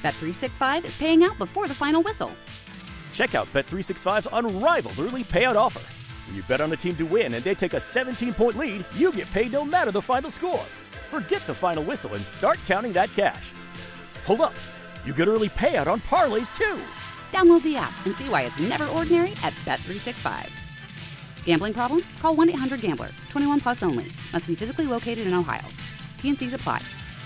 Bet365 is paying out before the final whistle. Check out Bet365's unrivaled early payout offer. When you bet on a team to win and they take a 17-point lead, you get paid no matter the final score. Forget the final whistle and start counting that cash. Hold up. You get early payout on parlays, too. Download the app and see why it's never ordinary at Bet365. Gambling problem? Call 1-800-GAMBLER. 21 plus only. Must be physically located in Ohio. T&Cs apply.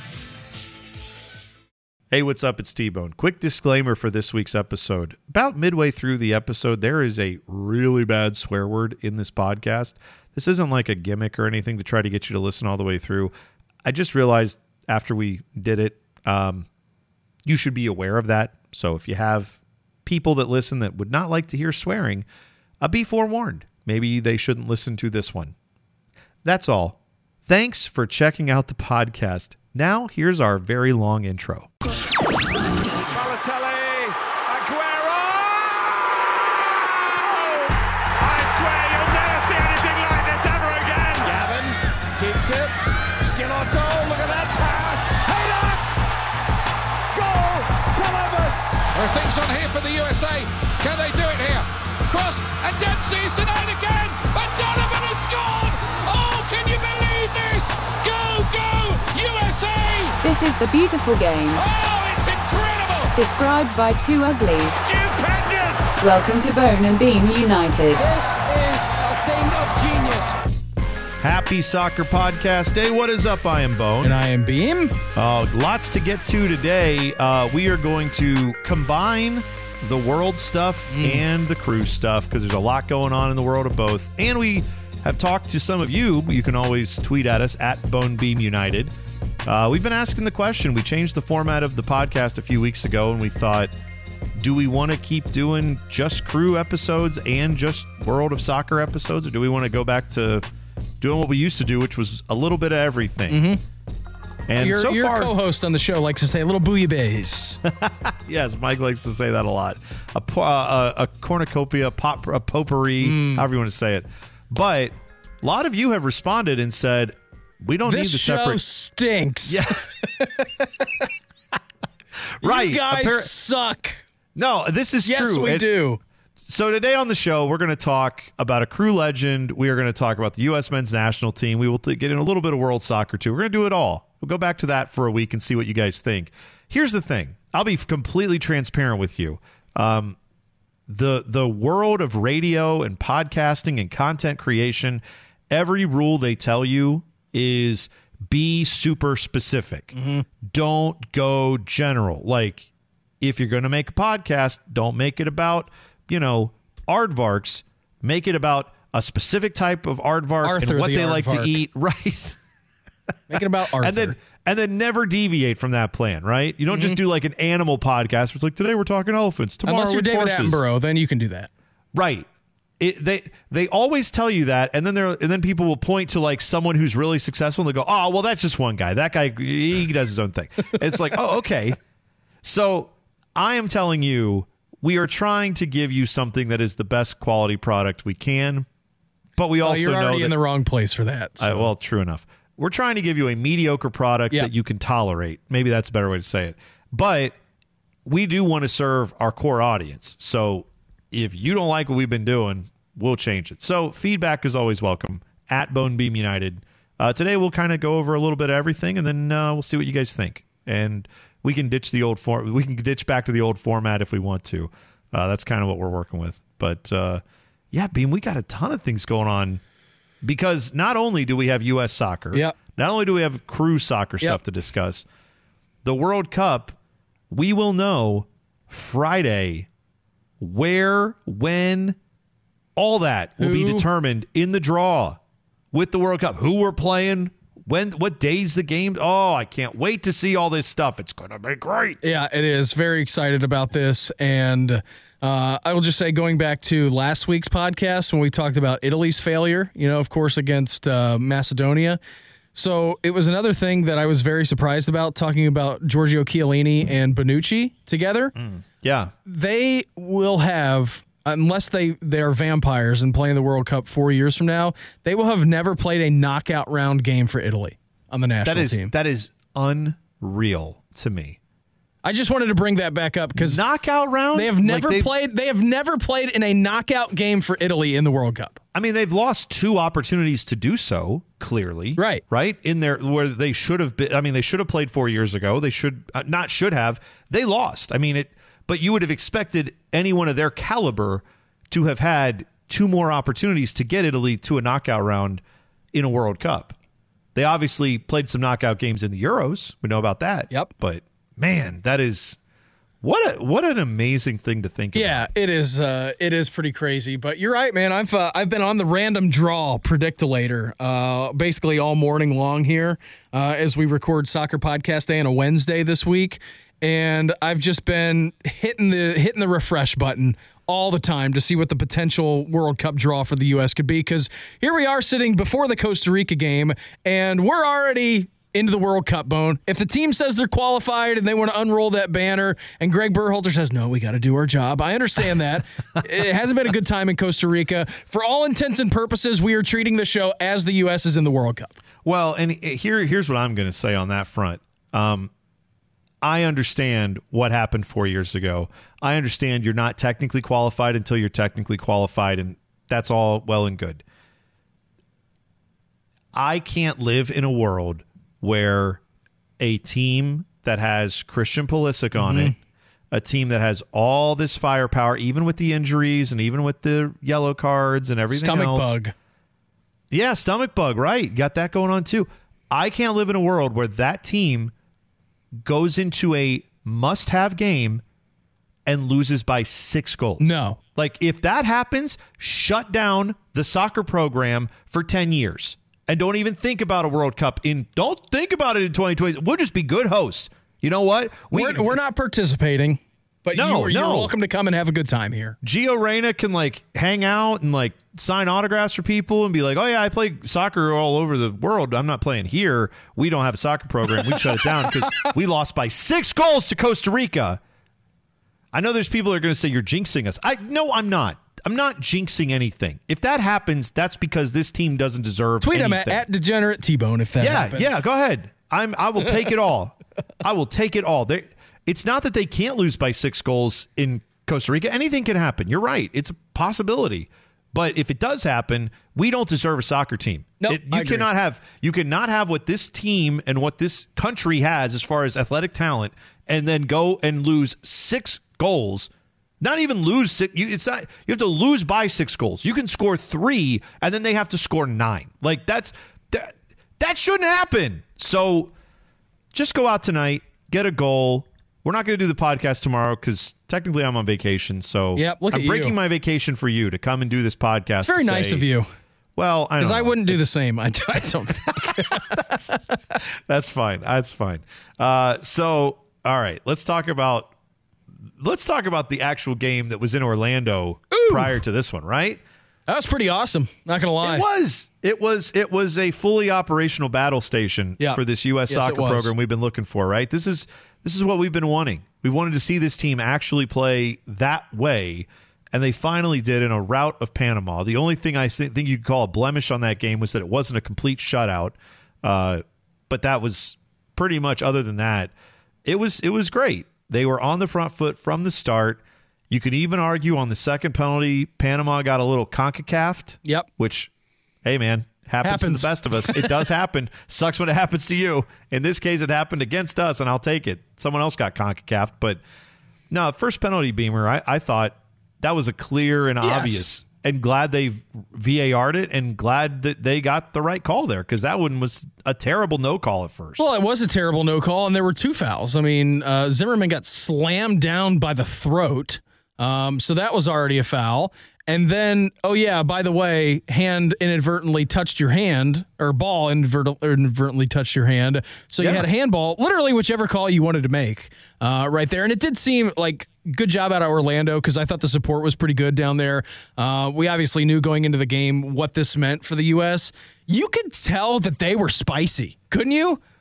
Hey, what's up? It's T-Bone. Quick disclaimer for this week's episode. About midway through the episode, there is a really bad swear word in this podcast. This isn't like a gimmick or anything to try to get you to listen all the way through. I just realized after we did it, you should be aware of that. So if you have people that listen that would not like to hear swearing, be forewarned. Maybe they shouldn't listen to this one. That's all. Thanks for checking out the podcast. Now, here's our very long intro. Balotelli, Aguero! I swear you'll never see anything like this ever again! Gavin keeps it. Skin off goal. Look at that pass. Header! Goal! Columbus! There are things on here for the USA. Can they do it here? Cross, and Dempsey's denied again, and Donovan has scored! Oh, can you believe this? Go, USA! This is the beautiful game. Oh, it's incredible! Described by two uglies. Stupendous! Welcome to Bone and Beam United. This is a thing of genius. Happy Soccer Podcast Day. What is up? I am Bone. And I am Beam. Lots to get to today. We are going to combine the world stuff and the cruise stuff because there's a lot going on in the world of both. And we have talked to some of you. You can always tweet at us at BoneBeamUnited. We've been asking the question. We changed the format of the podcast a few weeks ago, and we thought, do we want to keep doing just crew episodes and just World of Soccer episodes, or do we want to go back to doing what we used to do, which was a little bit of everything? Mm-hmm. And your so far, co-host on the show likes to say a little bouillabaisse. Yes, Mike likes to say that a lot. A cornucopia, a potpourri, however you want to say it. But a lot of you have responded and said, we don't need the separate. This show stinks. Yeah. Right. You guys suck. No, this is yes, true. Yes, we do. So today on the show, we're going to talk about a crew legend. We are going to talk about the U.S. men's national team. We will get in a little bit of world soccer, too. We're going to do it all. We'll go back to that for a week and see what you guys think. Here's the thing. I'll be completely transparent with you. The world of radio and podcasting and content creation, every rule they tell you is be super specific. Mm-hmm. Don't go general. Like, if you're going to make a podcast, don't make it about, aardvarks. Make it about a specific type of aardvark Arthur, and what they like aardvark. to eat. Right. Make it about Arthur. And then never deviate from that plan, right? You don't just do like an animal podcast where it's like, today we're talking elephants, tomorrow Unless you're it's David horses. Attenborough, then you can do that. Right. They always tell you that, and then people will point to like someone who's really successful, and they go, oh, well, that's just one guy. That guy, he does his own thing. It's like, oh, okay. So I am telling you, we are trying to give you something that is the best quality product we can, but we also you're know already that, in the wrong place for that. So. Well, true enough. We're trying to give you a mediocre product that you can tolerate. Maybe that's a better way to say it. But we do want to serve our core audience. So if you don't like what we've been doing, we'll change it. So feedback is always welcome at BoneBeam United. Today we'll kind of go over a little bit of everything, and then we'll see what you guys think. And we can ditch the old form. We can ditch back to the old format if we want to. That's kind of what we're working with. But Beam, we got a ton of things going on. Because not only do we have U.S. soccer, not only do we have crew soccer stuff to discuss, the World Cup, we will know Friday where, when, all that will be determined in the draw with the World Cup. Who we're playing, when, what days the game. Oh, I can't wait to see all this stuff. It's going to be great. Yeah, it is. Very excited about this. And I will just say, going back to last week's podcast when we talked about Italy's failure, of course, against Macedonia. So it was another thing that I was very surprised about, talking about Giorgio Chiellini and Bonucci together. Yeah. They will have, unless they're vampires and playing the World Cup 4 years from now, they will have never played a knockout round game for Italy on the national team. That is unreal to me. I just wanted to bring that back up because knockout round. They have never played. They have never played in a knockout game for Italy in the World Cup. I mean, they've lost 2 opportunities to do so. Clearly, right in there where they should have been. I mean, they should have played 4 years ago. They should not should have. They lost. I mean, but you would have expected anyone of their caliber to have had 2 more opportunities to get Italy to a knockout round in a World Cup. They obviously played some knockout games in the Euros. We know about that. Yep. But man, that is what an amazing thing to think about. Yeah, it is. It is pretty crazy. But you're right, man. I've been on the random draw predictolator basically all morning long here as we record Soccer Podcast Day on a Wednesday this week, and I've just been hitting the refresh button all the time to see what the potential World Cup draw for the U.S. could be, because here we are sitting before the Costa Rica game, and we're already into the World Cup, Bone. If the team says they're qualified and they want to unroll that banner, and Greg Berhalter says, no, we got to do our job, I understand that. It hasn't been a good time in Costa Rica. For all intents and purposes, we are treating the show as the U.S. is in the World Cup. Well, and here's what I'm going to say on that front. I understand what happened 4 years ago. I understand you're not technically qualified until you're technically qualified, and that's all well and good. I can't live in a world where a team that has Christian Pulisic on it, a team that has all this firepower, even with the injuries and even with the yellow cards and everything else. Stomach bug. Yeah, stomach bug, right. Got that going on too. I can't live in a world where that team goes into a must-have game and loses by 6 goals. No. Like, if that happens, shut down the soccer program for 10 years. And don't even think about a World Cup. Don't think about it in 2020. We'll just be good hosts. You know what? We're not participating, but you're welcome to come and have a good time here. Gio Reyna can hang out and sign autographs for people and be like, oh yeah, I play soccer all over the world. I'm not playing here. We don't have a soccer program. We shut it down because we lost by 6 goals to Costa Rica. I know there's people that are going to say you're jinxing us. No, I'm not. I'm not jinxing anything. If that happens, that's because this team doesn't deserve Tweet anything. him at Degenerate T-Bone if that happens. Yeah, go ahead. I will take it all. I will take it all. It's not that they can't lose by 6 goals in Costa Rica. Anything can happen. You're right. It's a possibility. But if it does happen, we don't deserve a soccer team. Nope, you cannot have what this team and what this country has as far as athletic talent, and then go and lose 6 goals. Not even lose 6. You have to lose by 6 goals. You can score 3, and then they have to score 9. That shouldn't happen. So just go out tonight, get a goal. We're not going to do the podcast tomorrow because technically I'm on vacation. So I'm breaking my vacation for you to come and do this podcast. It's very nice of you. Well, I don't know. Because I wouldn't do the same. I don't think. That's fine. That's fine. So, all right, let's talk about the actual game that was in Orlando prior to this one, right? That was pretty awesome. Not gonna lie. It was a fully operational battle station for this U.S. soccer program we've been looking for, right? This is what we've been wanting. We wanted to see this team actually play that way, and they finally did in a rout of Panama. The only thing I think you could call a blemish on that game was that it wasn't a complete shutout, but that was pretty much. Other than that, it was great. They were on the front foot from the start. You could even argue on the second penalty, Panama got a little CONCACAF'd. Yep. Which, hey, man, happens to the best of us. It does happen. Sucks when it happens to you. In this case, it happened against us, and I'll take it. Someone else got CONCACAF'd. But, no, first penalty, Beamer, I thought that was a clear and obvious. And glad they VAR'd it, and glad that they got the right call there, because that one was a terrible no call at first. Well, it was a terrible no call, and there were 2 fouls. I mean, Zimmerman got slammed down by the throat, so that was already a foul. And then, oh yeah, by the way, hand inadvertently touched your hand, or ball inadvertently touched your hand. So you had a handball, literally whichever call you wanted to make right there. And it did seem like good job out of Orlando, because I thought the support was pretty good down there. We obviously knew going into the game what this meant for the U.S. You could tell that they were spicy, couldn't you?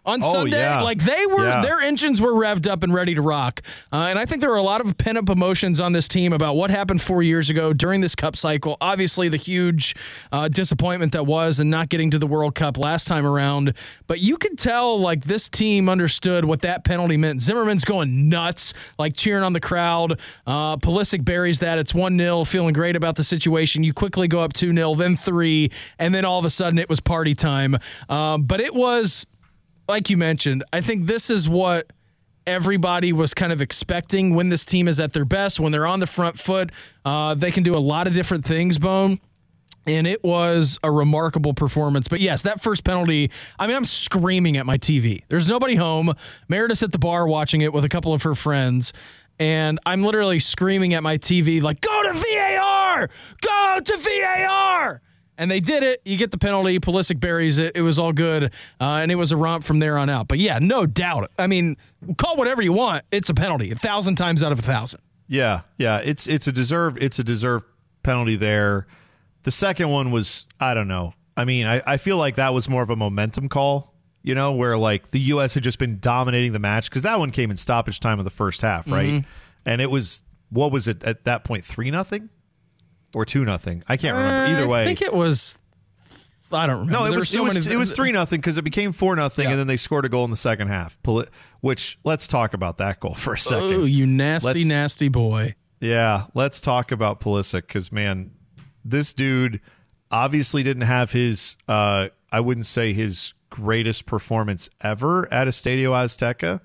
on Sunday. Yeah. Like their engines were revved up and ready to rock. And I think there were a lot of pent-up emotions on this team about what happened 4 years ago during this Cup cycle. Obviously, the huge disappointment that was and not getting to the World Cup last time around. But you could tell, like, this team understood what that penalty meant. Zimmerman's going nuts, like cheering on the crowd. Pulisic buries that. It's 1-0, feeling great about the situation. You quickly go up 2-0, then 3, and then all of a sudden it was party time. But it was, like you mentioned, I think this is what everybody was kind of expecting when this team is at their best, when they're on the front foot. They can do a lot of different things, Bone. And it was a remarkable performance. But yes, that first penalty, I mean, I'm screaming at my TV. There's nobody home. Meredith's at the bar watching it with a couple of her friends. And I'm literally screaming at my TV, like, go to VAR! Go to VAR! And they did it. You get the penalty. Pulisic buries it. It was all good. And it was a romp from there on out. But yeah, no doubt. I mean, call whatever you want. It's a penalty 1,000 times out of 1,000. Yeah. It's a deserved penalty there. The second one was, I don't know. I mean, I feel like that was more of a momentum call, you know, where like the U.S. had just been dominating the match because that one came in stoppage time of the first half, right? Mm-hmm. And it was, what was it at that point, 3-0 or 2-0? I can't remember. Either way, I think it was. I don't remember. No, it was 3-0 because it became 4-0, and then they scored a goal in the second half. Which let's talk about that goal for a second. Oh, you nasty boy. Yeah, let's talk about Pulisic because, man, this dude obviously didn't have his, I wouldn't say his greatest performance ever at Estadio Azteca.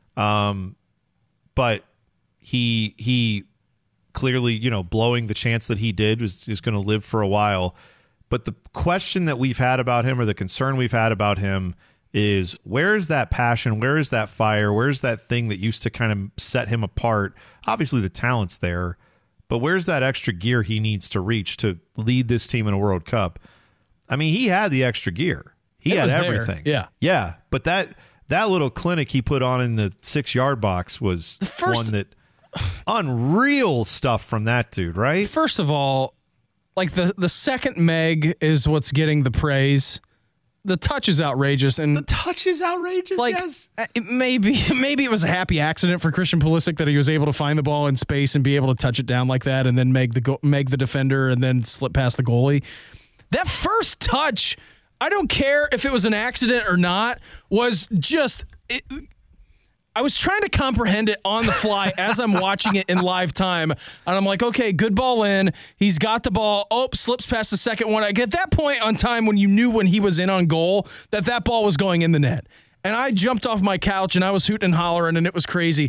But he clearly, you know, blowing the chance that he did is going to live for a while. But the question that we've had about him, or the concern we've had about him, is where is that passion? Where is that fire? Where's that thing that used to kind of set him apart? Obviously the talent's there, but where's that extra gear he needs to reach to lead this team in a World Cup? I mean, he had the extra gear. He had everything. There. Yeah. But that little clinic he put on in the 6-yard box was one that unreal stuff from that dude, right? First of all, like the second Meg is what's getting the praise. The touch is outrageous, and like, yes. Maybe it was a happy accident for Christian Pulisic that he was able to find the ball in space and be able to touch it down like that, and then Meg the defender, and then slip past the goalie. That first touch, I don't care if it was an accident or not, was just. I was trying to comprehend it on the fly as I'm watching it in live time. And I'm like, okay, good ball in. He's got the ball. Oh, slips past the second one. Like, at that point on time when you knew when he was in on goal that ball was going in the net. And I jumped off my couch and I was hooting and hollering and it was crazy.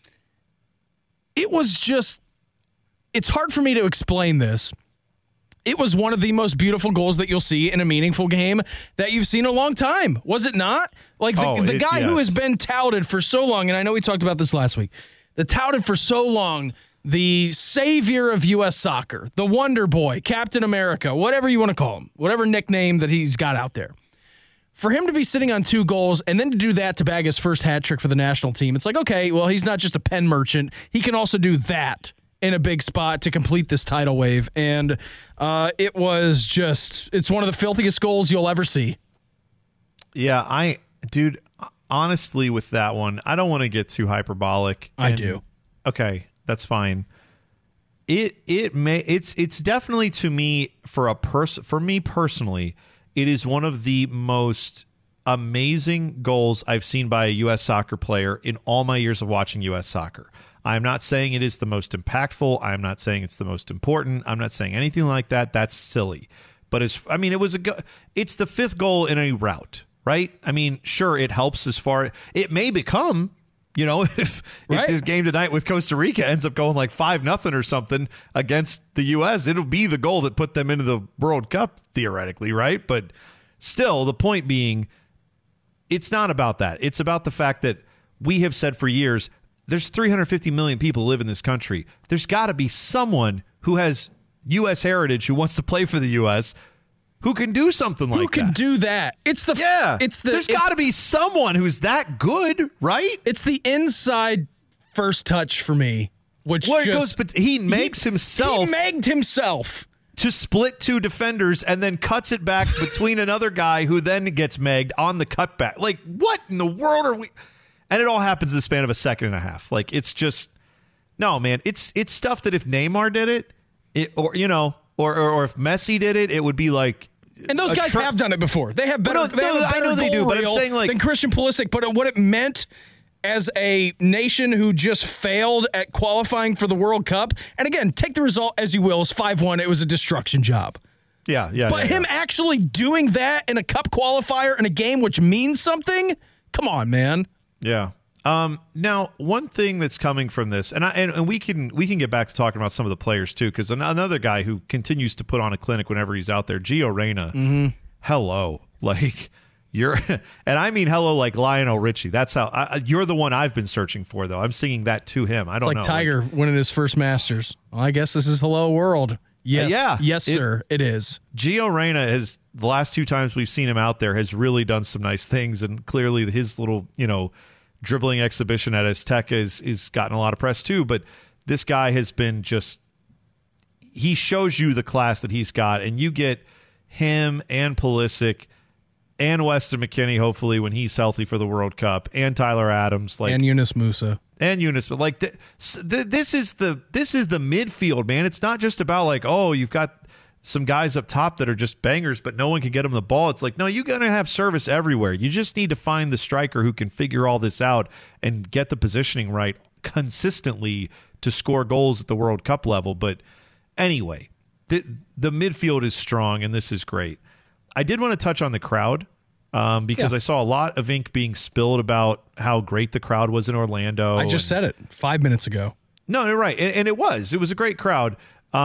It was just, it's hard for me to explain this. It was one of the most beautiful goals that you'll see in a meaningful game that you've seen in a long time. Was it not? Like the guy who has been touted for so long, and I know we talked about this last week, touted for so long, the savior of U.S. soccer, the Wonder Boy, Captain America, whatever you want to call him, whatever nickname that he's got out there. For him to be sitting on 2 goals and then to do that to bag his first hat trick for the national team, it's like, okay, well, he's not just a pen merchant. He can also do that in a big spot to complete this tidal wave. And it was just, it's one of the filthiest goals you'll ever see. Yeah, dude, honestly, with that one, I don't want to get too hyperbolic. I do. Okay, that's fine. It's definitely, to me, for me personally, it is one of the most amazing goals I've seen by a U.S. soccer player in all my years of watching U.S. soccer. I'm not saying it is the most impactful. I'm not saying it's the most important. I'm not saying anything like that. That's silly. But it's the 5th goal in a rout, right? I mean, sure, it helps as far it may become, you know, if this game tonight with Costa Rica ends up going like 5-0 or something against the U.S., it'll be the goal that put them into the World Cup theoretically, right? But still, the point being, it's not about that. It's about the fact that we have said for years, there's 350 million people who live in this country. There's got to be someone who has U.S. heritage who wants to play for the U.S. who can do something like that. Who can do that? There's got to be someone who's that good, right? It's the inside first touch for me, but he megged himself. to split two defenders and then cuts it back between another guy who then gets megged on the cutback. Like, what in the world are we? And it all happens in the span of a second and a half. Like, it's just, no, man, it's stuff that if Neymar did it, or if Messi did it, it would be like. And those guys have done it before. They have better. I know they do, but I'm saying, like, than Christian Pulisic. But what it meant as a nation who just failed at qualifying for the World Cup, and again, take the result as you will, it's 5-1. It was a destruction job. Yeah. But him actually doing that in a cup qualifier in a game which means something, come on, man. Yeah. Now, one thing that's coming from this, and we can get back to talking about some of the players too, because another guy who continues to put on a clinic whenever he's out there, Gio Reyna. Hello, like you're, and I mean hello like Lionel Richie. That's how you're the one I've been searching for, though. I'm singing that to him. I don't know. It's like Tiger winning his first Masters. Well, I guess this is hello world. Yes, yes, sir. It is. Gio Reyna has, the last two times we've seen him out there, has really done some nice things, and clearly his little, dribbling exhibition at Azteca is gotten a lot of press too. But this guy has been he shows you the class that he's got, and you get him and Pulisic and Weston McKennie, hopefully when he's healthy for the World Cup, and Tyler Adams, and Yunus Musa. But like this is the midfield, man. It's not just about like, oh, you've got some guys up top that are just bangers, but no one can get them the ball. It's like, no, you're going to have service everywhere. You just need to find the striker who can figure all this out and get the positioning right consistently to score goals at the World Cup level. But anyway, the midfield is strong, and this is great. I did want to touch on the crowd because I saw a lot of ink being spilled about how great the crowd was in Orlando. I just said it 5 minutes ago. No, you're right. And it was a great crowd.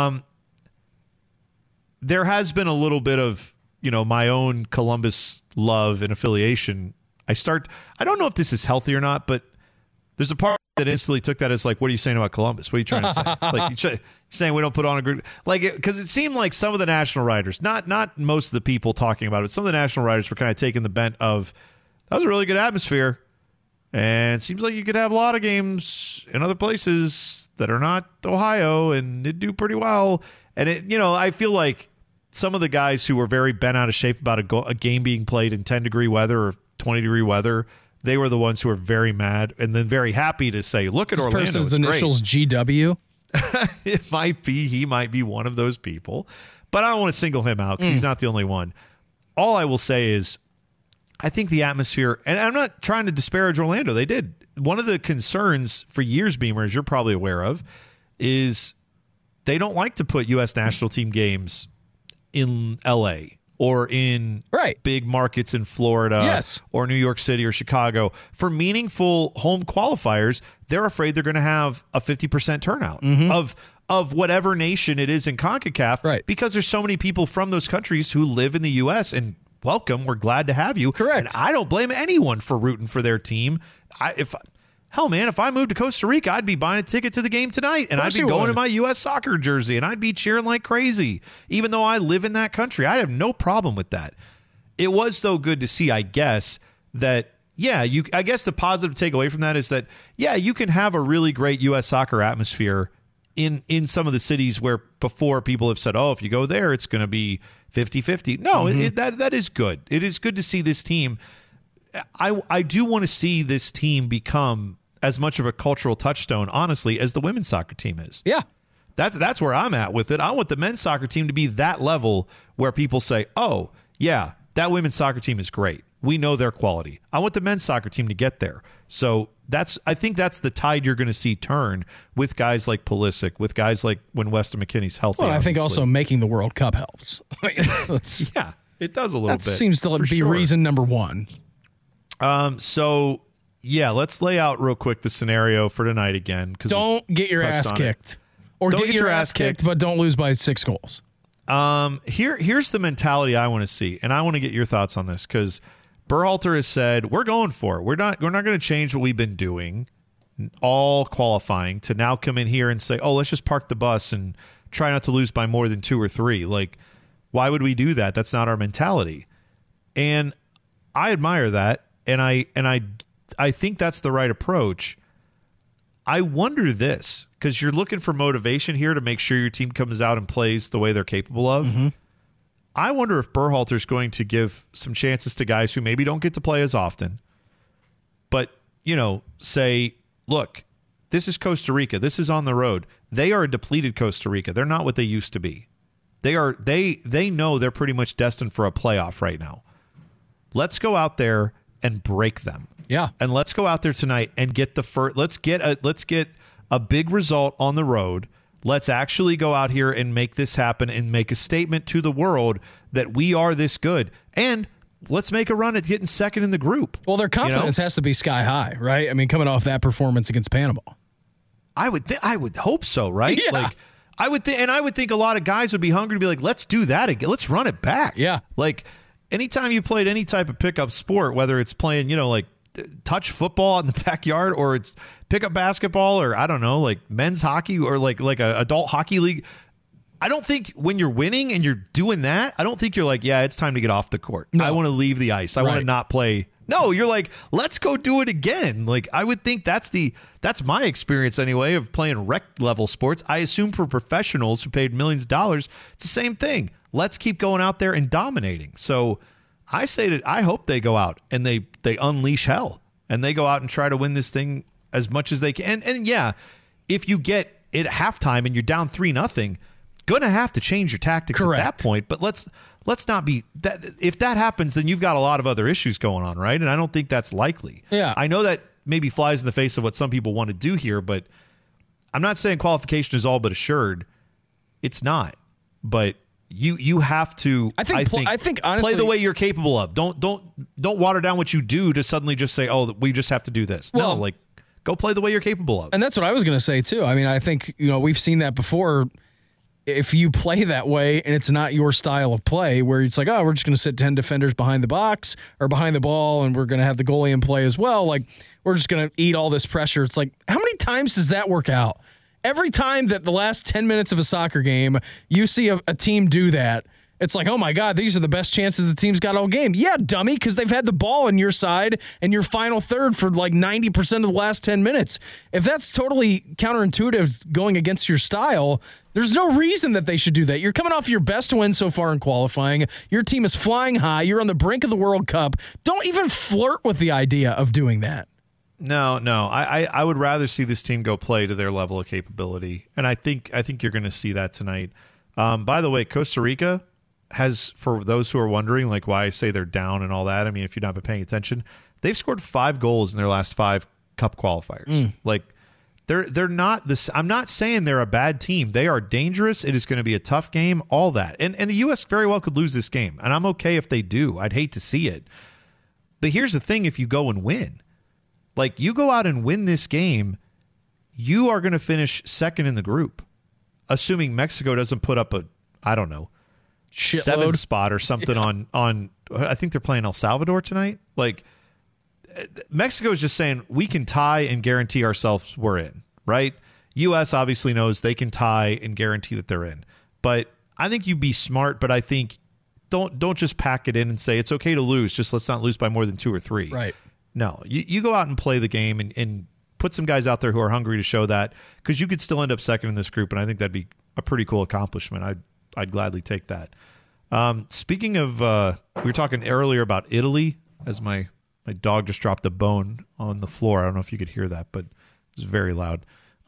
There has been a little bit of, my own Columbus love and affiliation. I don't know if this is healthy or not, but there's a part that instantly took that as like, what are you saying about Columbus? What are you trying to say? Like, you're saying we don't put on a group, like, because it seemed like some of the national writers, not most of the people talking about it, some of the national writers were kind of taking the bent of, that was a really good atmosphere. And it seems like you could have a lot of games in other places that are not Ohio and it'd do pretty well. And I feel like some of the guys who were very bent out of shape about a game being played in 10-degree weather or 20-degree weather, they were the ones who were very mad and then very happy to say, look at Orlando. This person's initials GW? It might be. He might be one of those people. But I don't want to single him out because he's not the only one. All I will say is I think the atmosphere, and I'm not trying to disparage Orlando. They did. One of the concerns for years, Beamer, as you're probably aware of, is they don't like to put U.S. national team games in L.A. or in big markets in Florida or New York City or Chicago. For meaningful home qualifiers, they're afraid they're going to have a 50% turnout of whatever nation it is in CONCACAF because there's so many people from those countries who live in the U.S. and welcome. We're glad to have you. Correct. And I don't blame anyone for rooting for their team. Hell, man, if I moved to Costa Rica, I'd be buying a ticket to the game tonight, and I'd be going in my U.S. soccer jersey, and I'd be cheering like crazy, even though I live in that country. I have no problem with that. It was, though, good to see, I guess, that, I guess the positive takeaway from that is that, you can have a really great U.S. soccer atmosphere in some of the cities where before people have said, oh, if you go there, it's going to be 50-50. No, that is good. It is good to see this team. I do want to see this team become as much of a cultural touchstone, honestly, as the women's soccer team is. Yeah. That's where I'm at with it. I want the men's soccer team to be that level where people say, oh, yeah, that women's soccer team is great. We know their quality. I want the men's soccer team to get there. So I think that's the tide you're going to see turn with guys like Pulisic, with guys like when Weston McKennie's healthy. Well, I think also making the World Cup helps. Yeah, it does a little bit. That seems to be reason number one. So, let's lay out real quick the scenario for tonight again. Don't get your ass kicked. Or get your ass kicked, but don't lose by 6 goals. Here's the mentality I want to see, and I want to get your thoughts on this, because Berhalter has said, we're going for it. We're not going to change what we've been doing all qualifying to now come in here and say, oh, let's just park the bus and try not to lose by more than 2 or 3. Like, why would we do that? That's not our mentality. And I admire that. And I think that's the right approach. I wonder this, because you're looking for motivation here to make sure your team comes out and plays the way they're capable of. Mm-hmm. I wonder if Berhalter's going to give some chances to guys who maybe don't get to play as often, but, say, look, this is Costa Rica. This is on the road. They are a depleted Costa Rica. They're not what they used to be. They know they're pretty much destined for a playoff right now. Let's go out there and break them. Yeah. And let's go out there tonight and get the first. Let's get a big result on the road. Let's actually go out here and make this happen and make a statement to the world that we are this good. And let's make a run at getting second in the group. Well, their confidence has to be sky high, right? I mean, coming off that performance against Panama. I would hope so, right? Yeah. Like I would think a lot of guys would be hungry to be like, let's do that again. Let's run it back. Yeah. Like anytime you played any type of pickup sport, whether it's playing, like touch football in the backyard or it's pickup basketball or I don't know, like men's hockey or like a adult hockey league. I don't think when you're winning and you're doing that, I don't think you're like, yeah, it's time to get off the court. No. I want to leave the ice. I want to not play. No, you're like, let's go do it again. Like I would think that's my experience anyway of playing rec level sports. I assume for professionals who paid millions of dollars, it's the same thing. Let's keep going out there and dominating. So I say that I hope they go out and they unleash hell and they go out and try to win this thing as much as they can. And yeah, if you get it at halftime and you're down 3-0, gonna have to change your tactics at that point. But let's not be that. If that happens, then you've got a lot of other issues going on, right? And I don't think that's likely. Yeah, I know that maybe flies in the face of what some people want to do here, but I'm not saying qualification is all but assured. It's not, but you have to. I think honestly, play the way you're capable of. Don't water down what you do to suddenly just say, oh, we just have to do this. Well, no, like go play the way you're capable of. And that's what I was going to say too. I mean, I think we've seen that before. If you play that way and it's not your style of play, where it's like, oh, we're just going to sit 10 defenders behind the box or behind the ball and we're going to have the goalie in play as well, like we're just going to eat all this pressure. It's like, how many times does that work out? Every time that the last 10 minutes of a soccer game, you see a team do that, it's like, oh my God, these are the best chances the team's got all game. Yeah, dummy, because they've had the ball on your side and your final third for like 90% of the last 10 minutes. If that's totally counterintuitive going against your style, there's no reason that they should do that. You're coming off your best win so far in qualifying. Your team is flying high. You're on the brink of the World Cup. Don't even flirt with the idea of doing that. No. I would rather see this team go play to their level of capability, and I think you're going to see that tonight. By the way, Costa Rica has, for those who are wondering, like why I say they're down and all that. I mean, if you've not been paying attention, they've scored 5 goals in their last 5 Cup qualifiers. Like they're not this. I'm not saying they're a bad team. They are dangerous. It is going to be a tough game. All that, and the U.S. very well could lose this game, and I'm okay if they do. I'd hate to see it. But here's the thing: if you go and win, like you go out and win this game, you are going to finish second in the group, assuming Mexico doesn't put up a, I don't know, shitload 7 spot or something on. I think they're playing El Salvador tonight. Like Mexico is just saying we can tie and guarantee ourselves we're in, right? U.S. obviously knows they can tie and guarantee that they're in. But I think you be smart, but I think don't just pack it in and say it's okay to lose. Just let's not lose by more than 2 or 3. Right. No, you go out and play the game and put some guys out there who are hungry to show that, because you could still end up second in this group, and I think that'd be a pretty cool accomplishment. I'd gladly take that. Speaking of, we were talking earlier about Italy, as my dog just dropped a bone on the floor. I don't know if you could hear that, but it was very loud.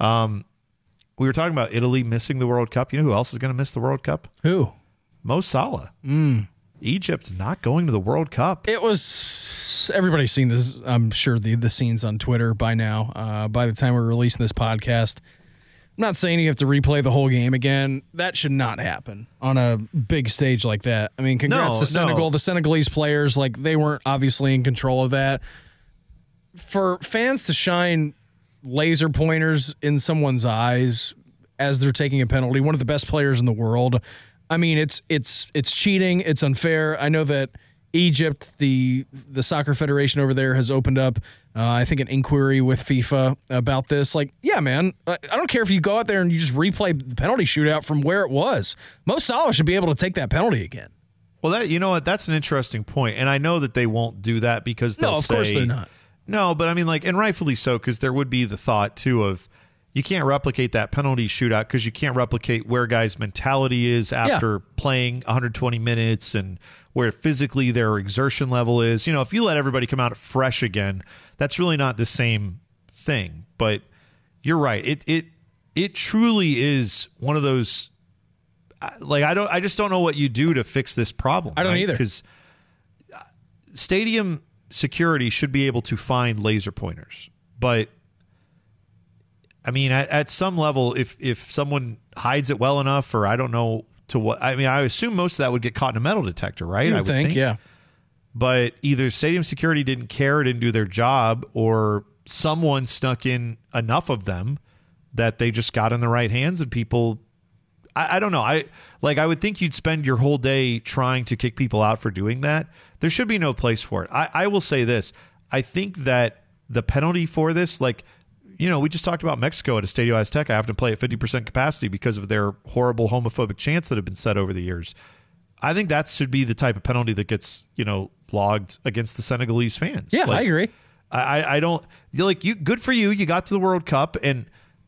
We were talking about Italy missing the World Cup. You know who else is going to miss the World Cup? Who? Mo Salah. Egypt not going to the World Cup. It was, everybody's seen this, I'm sure, the scenes on Twitter by now. By the time we're releasing this podcast, I'm not saying you have to replay the whole game again. That should not happen on a big stage like that. I mean, congrats to Senegal. No. The Senegalese players, like, they weren't obviously in control of that. For fans to shine laser pointers in someone's eyes as they're taking a penalty, one of the best players in the world, I mean, it's cheating. It's unfair. I know that Egypt, the soccer federation over there, has opened up, I think, an inquiry with FIFA about this. Like, yeah, man, I don't care if you go out there and you just replay the penalty shootout from where it was. Mo Salah should be able to take that penalty again. Well, you know what? That's an interesting point, and I know that they won't do that because they'll say, of course they're not. No, but I mean, like, and rightfully so, because there would be the thought too of you can't replicate that penalty shootout because you can't replicate where guys' mentality is after playing 120 minutes and where physically their exertion level is. You know, if you let everybody come out fresh again, that's really not the same thing. But you're right. It truly is one of those. Like I just don't know what you do to fix this problem. I don't either. Because stadium security should be able to find laser pointers, but I mean, at some level, if someone hides it well enough, or I don't know to what. I mean, I assume most of that would get caught in a metal detector, right? I would think, yeah. But either stadium security didn't care, didn't do their job, or someone snuck in enough of them that they just got in the right hands, and people. I don't know. I would think you'd spend your whole day trying to kick people out for doing that. There should be no place for it. I will say this. I think that the penalty for this, like, you know, we just talked about Mexico at Estadio Azteca having to play at 50% capacity because of their horrible homophobic chants that have been set over the years. I think that should be the type of penalty that gets, you know, logged against the Senegalese fans. Yeah, I agree. I don't like you. Good for you. You got to the World Cup, and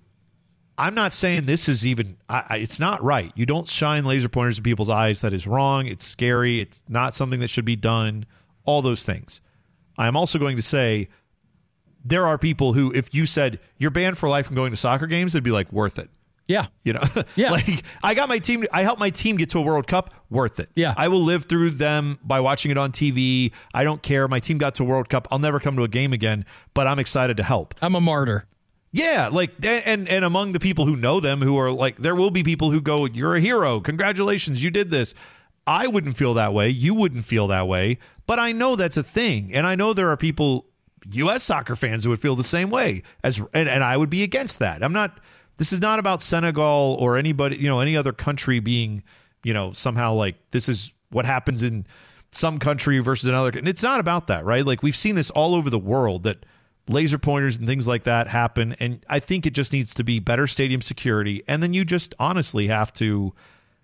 I'm not saying this is even. It's not right. You don't shine laser pointers in people's eyes. That is wrong. It's scary. It's not something that should be done. All those things. I am also going to say there are people who, if you said you're banned for life from going to soccer games, they'd be like, worth it. Yeah. You know, yeah. Like I helped my team get to a World Cup, worth it. Yeah. I will live through them by watching it on TV. I don't care. My team got to a World Cup. I'll never come to a game again, but I'm excited to help. I'm a martyr. Yeah. Like, and among the people who know them, who are like, there will be people who go, you're a hero. Congratulations. You did this. I wouldn't feel that way. You wouldn't feel that way, but I know that's a thing. And I know there are people, U.S. soccer fans, who would feel the same way and I would be against that. This is not about Senegal or anybody, you know, any other country being, you know, somehow like this is what happens in some country versus another. And it's not about that, right? Like we've seen this all over the world that laser pointers and things like that happen. And I think it just needs to be better stadium security. And then you just honestly have to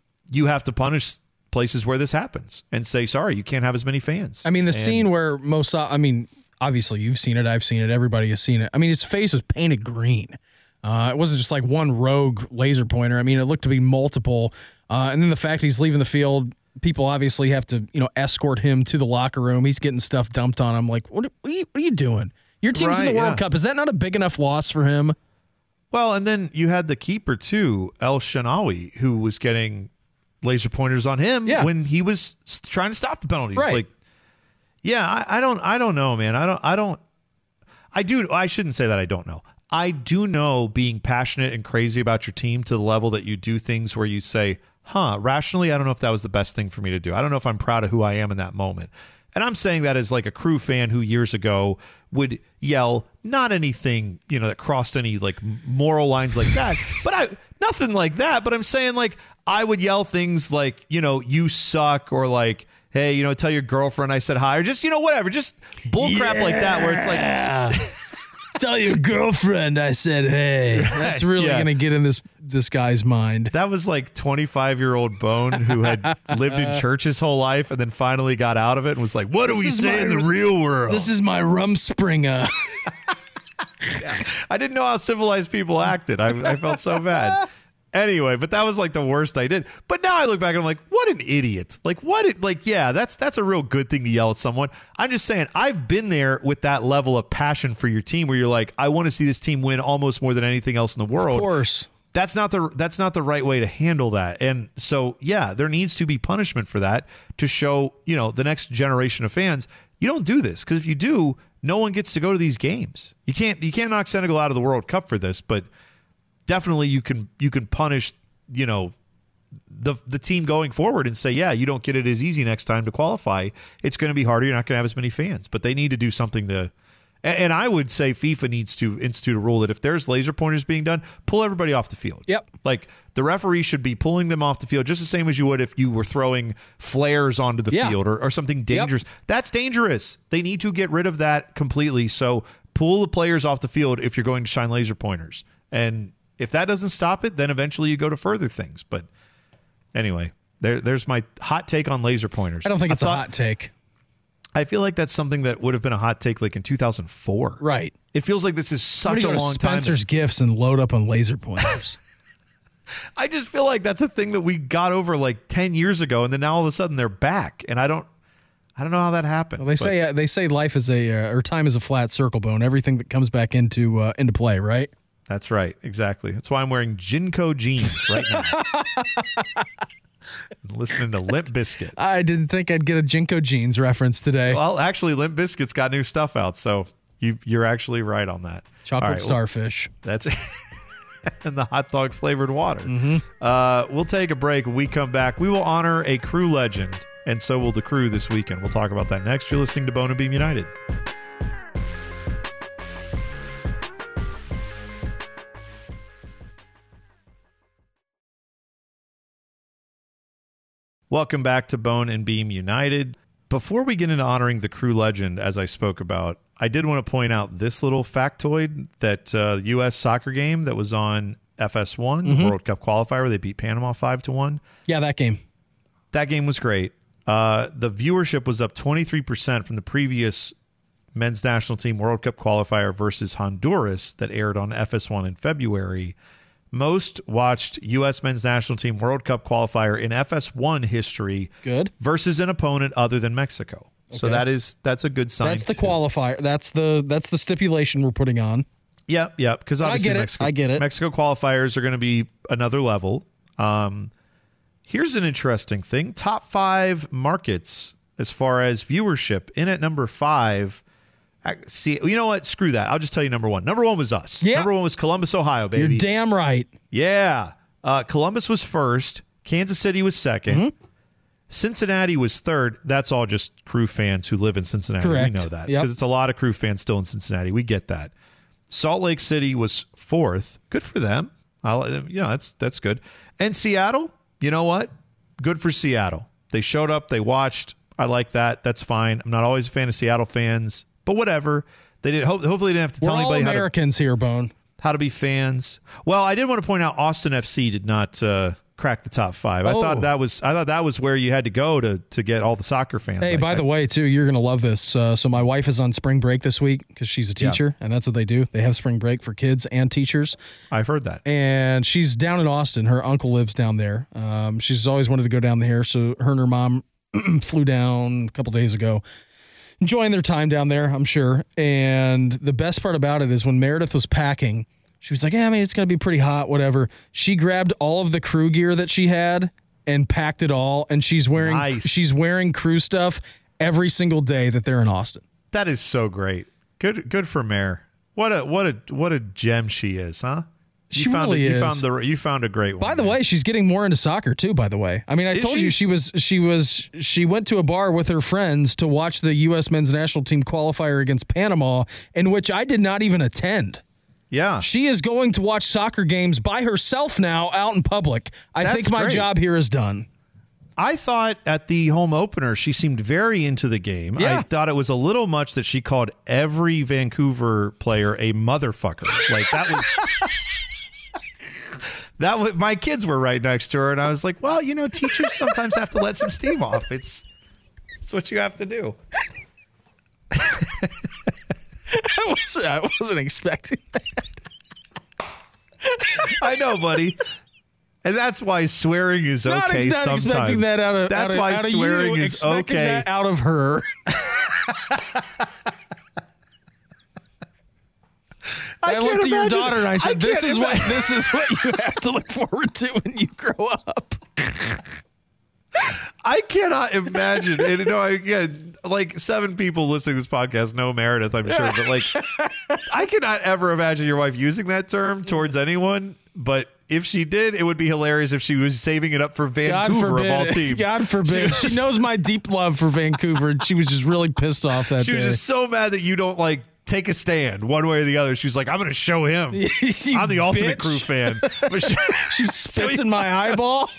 punish places where this happens and say, sorry, you can't have as many fans. I mean, the scene where obviously you've seen it. I've seen it. Everybody has seen it. I mean, his face was painted green. It wasn't just like one rogue laser pointer. I mean, it looked to be multiple. And then the fact he's leaving the field, people obviously have to, you know, escort him to the locker room. He's getting stuff dumped on him. Like, what are you doing? Your team's in the World Cup. Is that not a big enough loss for him? Well, and then you had the keeper too, El Shenawi, who was getting laser pointers on him when he was trying to stop the penalties. Right. Like, yeah, I don't know, man. I shouldn't say that I don't know. I do know being passionate and crazy about your team to the level that you do things where you say, rationally, I don't know if that was the best thing for me to do. I don't know if I'm proud of who I am in that moment. And I'm saying that as like a Crew fan who years ago would yell, not anything, you know, that crossed any like moral lines like that, nothing like that. But I'm saying like, I would yell things like, you know, you suck, or like, hey, you know, tell your girlfriend I said hi, or just, you know, whatever, just bull crap like that, where it's like, tell your girlfriend I said, hey. That's really going to get in this guy's mind. That was like 25-year-old Bone who had lived in church his whole life and then finally got out of it and was like, what do we say in the real world? This is my Rumspringa. I didn't know how civilized people acted. I felt so bad. Anyway, but that was like the worst I did. But now I look back and I'm like, what an idiot. That's a real good thing to yell at someone. I'm just saying, I've been there with that level of passion for your team where you're like, I want to see this team win almost more than anything else in the world. Of course. That's not the right way to handle that. And so, yeah, there needs to be punishment for that to show, you know, the next generation of fans, you don't do this, because if you do, no one gets to go to these games. You can't knock Senegal out of the World Cup for this, but definitely you can punish, you know, the team going forward and say, yeah, you don't get it as easy next time to qualify. It's going to be harder. You're not going to have as many fans, but they need to do something to. And I would say FIFA needs to institute a rule that if there's laser pointers being done, pull everybody off the field. Yep. Like the referee should be pulling them off the field just the same as you would if you were throwing flares onto the field or something dangerous. Yep. That's dangerous. They need to get rid of that completely. So pull the players off the field if you're going to shine laser pointers. And if that doesn't stop it, then eventually you go to further things. But anyway, there's my hot take on laser pointers. I don't think it's a hot take. I feel like that's something that would have been a hot take like in 2004. Right. It feels like this is such a go to long Spencer's time. Gifts and load up on laser pointers. I just feel like that's a thing that we got over like 10 years ago, and then now all of a sudden they're back, and I don't know how that happened. Well, they say life is or time is a flat circle, Bone. Everything that comes back into play, right? That's right, exactly. That's why I'm wearing Jinko jeans right now. Listening to Limp Bizkit. I didn't think I'd get a Jinko jeans reference today. Well, actually, Limp Bizkit's got new stuff out, so you're actually right on that. Chocolate starfish. That's it. And the hot dog flavored water. We'll take a break. When we come back, we will honor a Crew legend, and so will the Crew this weekend. We'll talk about that next. You're listening to Bone and Beam United. Welcome back to Bone and Beam United. Before we get into honoring the Crew legend, as I spoke about, I did want to point out this little factoid that U.S. soccer game that was on FS1, the World Cup qualifier, where they beat Panama 5-1. Yeah, that game. That game was great. The viewership was up 23% from the previous men's national team World Cup qualifier versus Honduras that aired on FS1 in February. Most watched U.S. men's national team World Cup qualifier in FS1 history. Good. Versus an opponent other than Mexico. Okay. So that's a good sign. That's the qualifier. That's the stipulation we're putting on. Yep. Because obviously I get it. Mexico qualifiers are going to be another level. Here's an interesting thing. Top 5 markets as far as viewership. In at number 5. See, you know what? Screw that. I'll just tell you number 1. Number 1 was us. Yeah. Number 1 was Columbus, Ohio, baby. You're damn right. Yeah. Columbus was first. Kansas City was second. Cincinnati was third. That's all just Crew fans who live in Cincinnati. Correct. We know that because it's a lot of Crew fans still in Cincinnati. We get that. Salt Lake City was fourth. Good for them. That's good. And Seattle, you know what? Good for Seattle. They showed up. They watched. I like that. That's fine. I'm not always a fan of Seattle fans, but whatever. They did. Hopefully, they didn't have to tell anybody Americans here, Bone. How to be fans. Well, I did want to point out Austin FC did not crack the top 5. I thought that was where you had to go to get all the soccer fans. Hey, by the way, too, you're gonna love this. So my wife is on spring break this week because she's a teacher, and that's what they do. They have spring break for kids and teachers. I've heard that. And she's down in Austin. Her uncle lives down there. She's always wanted to go down there, so her and her mom flew down a couple days ago. Enjoying their time down there, I'm sure. And the best part about it is when Meredith was packing, she was like, yeah, I mean, it's going to be pretty hot, whatever. She grabbed all of the Crew gear that she had and packed it all. And she's wearing Crew stuff every single day that they're in Austin. That is so great. Good for Mare. What a gem she is, huh? She really is. You found a great one. By the way, she's getting more into soccer too. By the way, I mean, I told you she went to a bar with her friends to watch the U.S. men's national team qualifier against Panama, in which I did not even attend. Yeah, she is going to watch soccer games by herself now out in public. I think my job here is done. I thought at the home opener she seemed very into the game. Yeah. I thought it was a little much that she called every Vancouver player a motherfucker. Like that was. My kids were right next to her, and I was like, well, teachers sometimes have to let some steam off. It's what you have to do. I wasn't expecting that. I know, buddy. And that's why swearing is okay not sometimes. Expecting that out of that's out why of, out swearing of you, is okay. That out of her. I looked at your daughter and I said, "This is what you have to look forward to when you grow up." I cannot imagine. And again, like 7 people listening to this podcast know Meredith, I'm sure, but like, I cannot ever imagine your wife using that term towards anyone. But if she did, it would be hilarious if she was saving it up for Vancouver of all teams. God forbid. She knows my deep love for Vancouver, and she was just really pissed off that day. She was just so mad that you don't take a stand one way or the other. She's like, I'm going to show him. I'm the ultimate Crew fan. But she spits in my eyeball.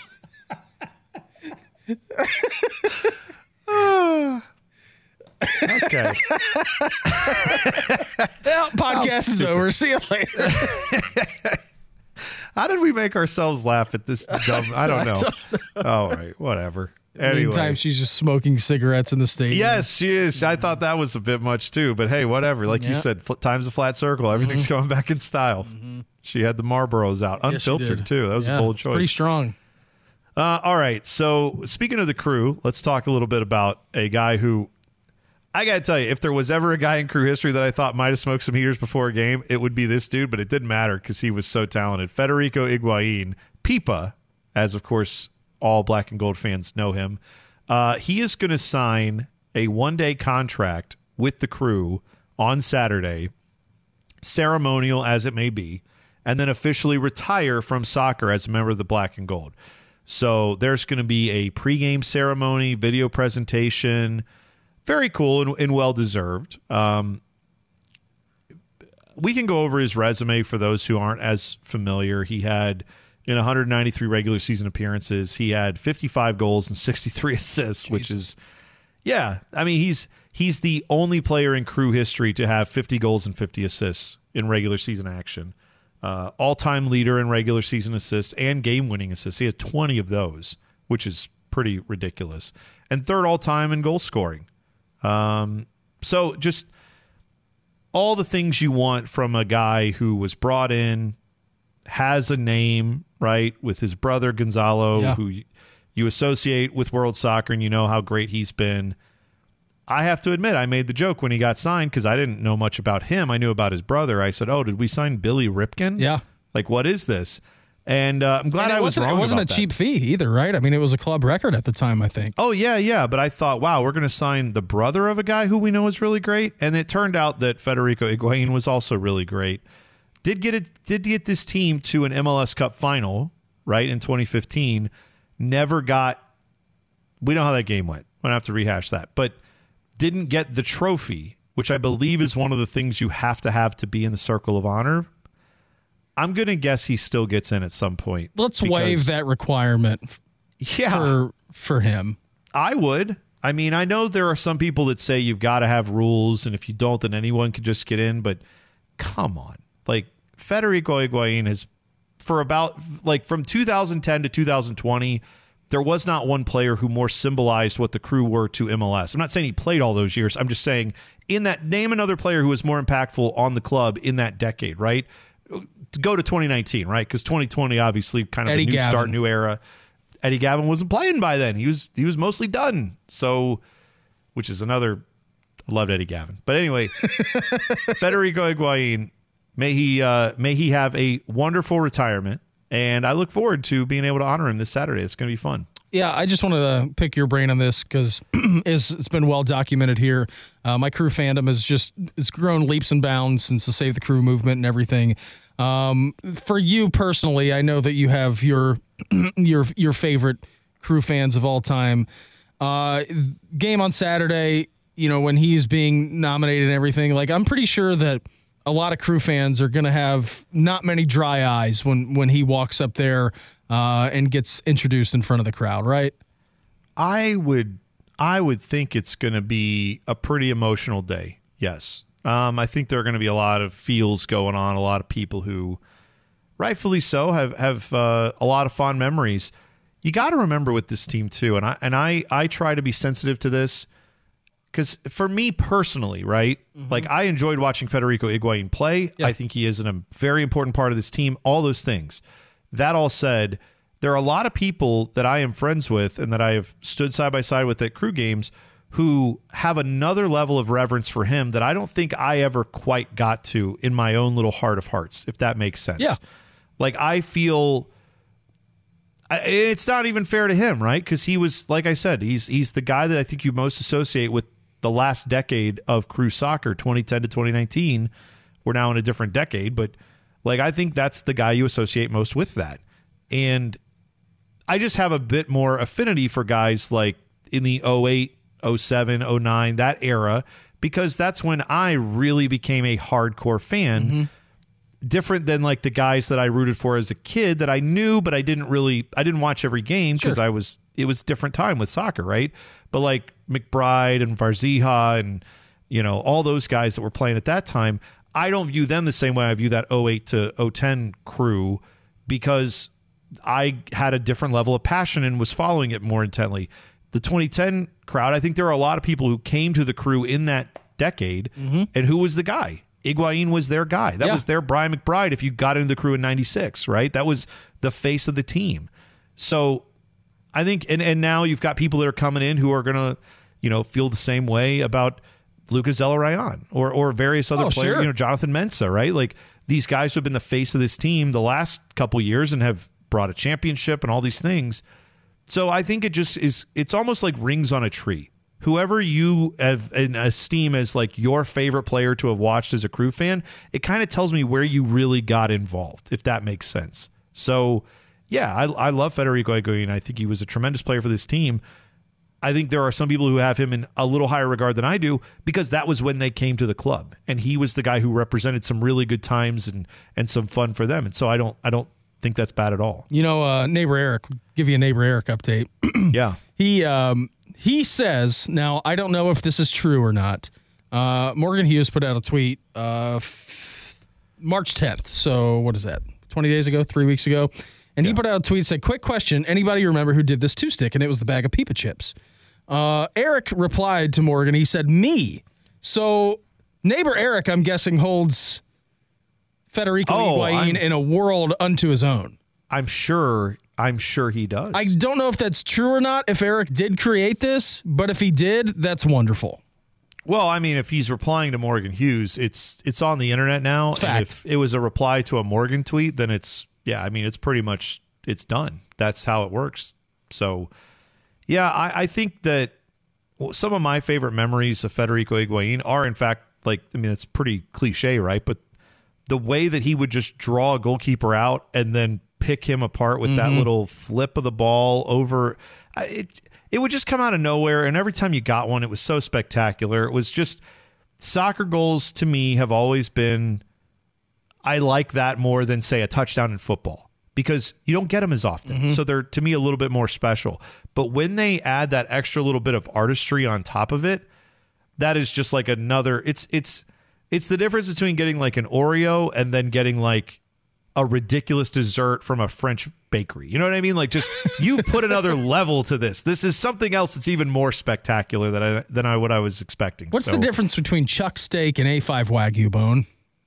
Okay. Well, podcast is over. See you later. How did we make ourselves laugh at this dumb? I don't know. All right, whatever. Anyway. Meantime, she's just smoking cigarettes in the stadium. Yes, she is. I thought that was a bit much too, but hey, whatever. Like you said, time's a flat circle. Everything's going back in style. She had the Marlboros out, unfiltered too. That was a bold choice. Pretty strong. All right. So speaking of the Crew, let's talk a little bit about a guy who, I got to tell you, if there was ever a guy in Crew history that I thought might have smoked some heaters before a game, it would be this dude, but it didn't matter because he was so talented. Federico Higuain, Pipa, as of course all black and gold fans know him. He is going to sign a one-day contract with the Crew on Saturday, ceremonial as it may be, and then officially retire from soccer as a member of the black and gold. So there's going to be a pregame ceremony, video presentation. Very cool and well-deserved. We can go over his resume for those who aren't as familiar. He had, in 193 regular season appearances, he had 55 goals and 63 assists, which is, I mean, he's the only player in Crew history to have 50 goals and 50 assists in regular season action. All-time leader in regular season assists and game-winning assists. He has 20 of those, which is pretty ridiculous. And third all-time in goal scoring. So just all the things you want from a guy who was brought in, has a name, right, with his brother Gonzalo, who you associate with world soccer and you know how great he's been. I have to admit, I made the joke when he got signed because I didn't know much about him. I knew about his brother. I said, oh, did we sign Billy Ripken? Yeah. Like, what is this? And I'm glad I was wrong. It wasn't about a cheap fee either, right? I mean, it was a club record at the time, I think. Oh, yeah. But I thought, wow, we're going to sign the brother of a guy who we know is really great. And it turned out that Federico Higuain was also really great. Did get this team to an MLS Cup final, right, in 2015. Never got, we know how that game went. I don't have to rehash that. But didn't get the trophy, which I believe is one of the things you have to be in the Circle of Honor. I'm going to guess he still gets in at some point. Let's waive that requirement for him. I would. I mean, I know there are some people that say you've got to have rules, and if you don't, then anyone can just get in. But come on. Like, Federico Higuain is, for about, like, from 2010 to 2020, there was not one player who more symbolized what the Crew were to MLS. I'm not saying he played all those years. I'm just saying, in that, name another player who was more impactful on the club in that decade, right? To go to 2019, right? Because 2020, obviously, kind of a new start, new era. Eddie Gavin wasn't playing by then. He was mostly done. So, which is another. I loved Eddie Gavin, but anyway, Federico Higuain, may he have a wonderful retirement, and I look forward to being able to honor him this Saturday. It's going to be fun. Yeah, I just wanted to pick your brain on this because it's been well documented here. My Crew fandom it's grown leaps and bounds since the Save the Crew movement and everything. For you personally, I know that you have your favorite Crew fans of all time. Game on Saturday, when he's being nominated and everything, like, I'm pretty sure that a lot of Crew fans are going to have not many dry eyes when he walks up there and gets introduced in front of the crowd, right? I would think it's going to be a pretty emotional day. Yes. I think there are going to be a lot of feels going on, a lot of people who, rightfully so, have a lot of fond memories. You got to remember with this team too, and I try to be sensitive to this because for me personally, right, like, I enjoyed watching Federico Higuain play. Yeah. I think he is a very important part of this team. All those things. That all said, there are a lot of people that I am friends with and that I have stood side by side with at Crew games who have another level of reverence for him that I don't think I ever quite got to in my own little heart of hearts, if that makes sense. Yeah. Like, I feel it's not even fair to him, right? Because he was, like I said, he's the guy that I think you most associate with the last decade of Crew soccer, 2010 to 2019. We're now in a different decade, but like, I think that's the guy you associate most with that. And I just have a bit more affinity for guys like in the 08, 07, 09, that era, because that's when I really became a hardcore fan. Mm-hmm. Different than like the guys that I rooted for as a kid that I knew, but I didn't watch every game because it was a different time with soccer, right? But like McBride and Varzija and, all those guys that were playing at that time, I don't view them the same way I view that 08 to 010 Crew because I had a different level of passion and was following it more intently. The 2010 crowd, I think there are a lot of people who came to the Crew in that decade, and who was the guy? Higuain was their guy. That was their Brian McBride if you got into the Crew in 96, right? That was the face of the team. So I think, and now you've got people that are coming in who are going to, feel the same way about Lucas Zelarayan or various other players, sure. Jonathan Mensah, right? Like these guys who have been the face of this team the last couple years and have brought a championship and all these things. So I think it just is, it's almost like rings on a tree. Whoever you have esteem as like your favorite player to have watched as a Crew fan, it kind of tells me where you really got involved, if that makes sense. So yeah, I love Federico Higuain. I think he was a tremendous player for this team. I think there are some people who have him in a little higher regard than I do because that was when they came to the club, and he was the guy who represented some really good times and some fun for them. And so I don't think that's bad at all. Neighbor Eric, give you a Neighbor Eric update. Yeah. He says, now I don't know if this is true or not. Morgan Hughes put out a tweet March 10th. So what is that? 20 days ago, 3 weeks ago. And he put out a tweet, said, quick question, anybody remember who did this two-stick? And it was the bag of Peepa chips. Eric replied to Morgan, he said, me. So Neighbor Eric, I'm guessing, holds Federico Higuain in a world unto his own. I'm sure he does. I don't know if that's true or not, if Eric did create this, but if he did, that's wonderful. Well, I mean, if he's replying to Morgan Hughes, it's on the internet now. It's fact. And if it was a reply to a Morgan tweet, then it's pretty much, it's done. That's how it works. So, yeah, I think that some of my favorite memories of Federico Higuain are, in fact, it's pretty cliche, right? But the way that he would just draw a goalkeeper out and then pick him apart with that little flip of the ball over, it would just come out of nowhere. And every time you got one, it was so spectacular. It was just, soccer goals to me have always been, I like that more than, say, a touchdown in football because you don't get them as often. So they're, to me, a little bit more special. But when they add that extra little bit of artistry on top of it, that is just like another, it's the difference between getting like an Oreo and then getting like a ridiculous dessert from a French bakery. You know what I mean? Like, just, you put another level to this. This is something else that's even more spectacular than what I was expecting. What's the difference between chuck steak and A5 Wagyu bone?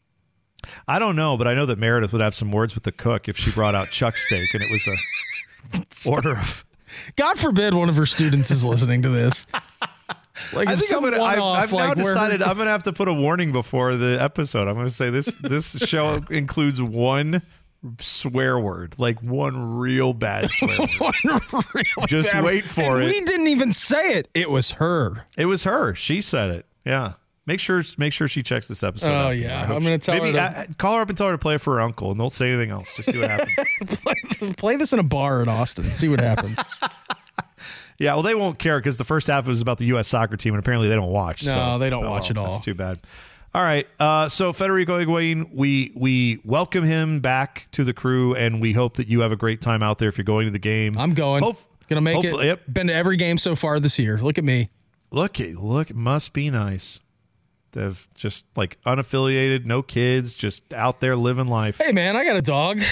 I don't know, but I know that Meredith would have some words with the cook if she brought out chuck steak and it was a order of... God forbid one of her students is listening to this. Like, I think I've now decided I'm going to have to put a warning before the episode. I'm going to say this show includes one swear word, like one real bad swear word. Just wait for it. We didn't even say it. It was her. It was her. She said it. Yeah. Make sure she checks this episode out. Oh, yeah. I'm going to tell her call her up and tell her to play it for her uncle, and don't say anything else. Just see what happens. Play this in a bar in Austin. See what happens. Yeah, well, they won't care because the first half was about the U.S. soccer team, and apparently they don't watch. No, they don't watch at all. That's too bad. All right, so Federico Higuain, we welcome him back to the Crew, and we hope that you have a great time out there if you're going to the game. I'm going. Gonna make it. Yep. Been to every game so far this year. Look at me. Look, it must be nice. They've just like unaffiliated, no kids, just out there living life. Hey, man, I got a dog.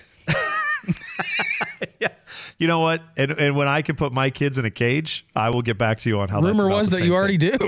Yeah. You know what? And when I can put my kids in a cage, I will get back to you on how Rumor was that you already do.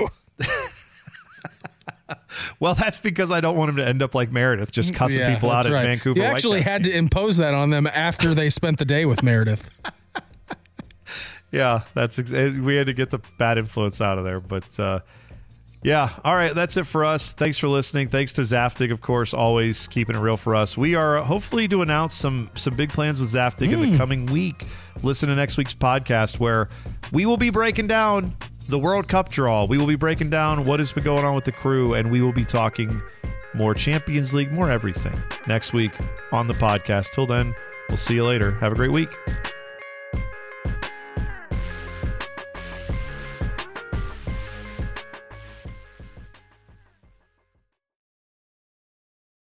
Well, that's because I don't want them to end up like Meredith, just cussing people out in Vancouver. You actually had to impose that on them after they spent the day with Meredith. Yeah, we had to get the bad influence out of there. But yeah, all right, that's it for us. Thanks for listening. Thanks to Zaftig, of course, always keeping it real for us. We are hopefully to announce some big plans with Zaftig in the coming week. Listen to next week's podcast where we will be breaking down the World Cup draw. We will be breaking down what has been going on with the Crew, and we will be talking more Champions League, more everything next week on the podcast. Till then, we'll see you later. Have a great week.